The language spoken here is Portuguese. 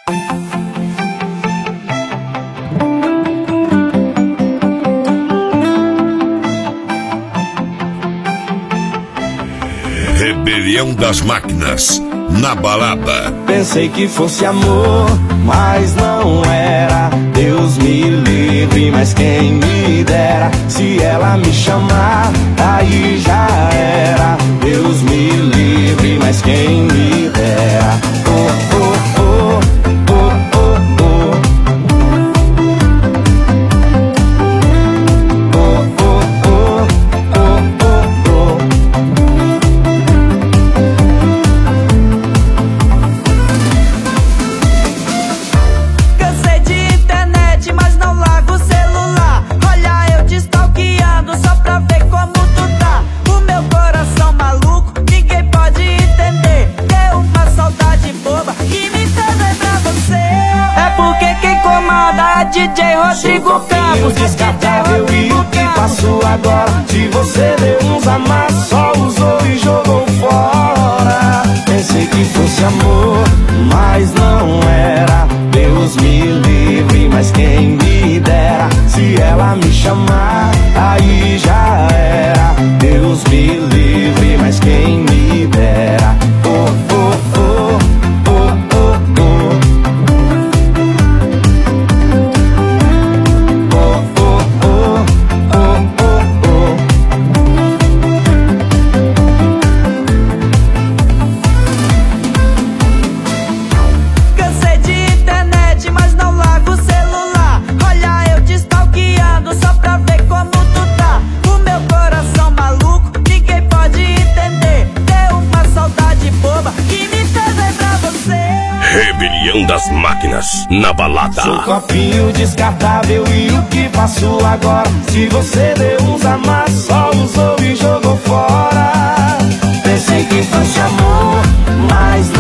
Rebelião das Máquinas, na balada. Pensei que fosse amor, mas não era. Deus me livre, mas quem me dera. Se ela me chamar, aí já era. Deus me livre, mas quem me dera. Oh, oh, oh, oh, oh, oh. DJ Rodrigo Campos, descartável e o que faço agora? Se você deu uns amassos, só usou e jogou fora. Pensei que fosse amor, mas não era. Deus me livre, mas quem me dera. Se ela me chamar, aí já era. Deus me livre, mas quem me dera. Oh, oh, oh, oh, oh, oh. Rebelião das Máquinas, na balada. Sou copinho descartável e o que faço agora? Se você deu uns amassos, só usou e jogou fora. Pensei que fosse amor, mas não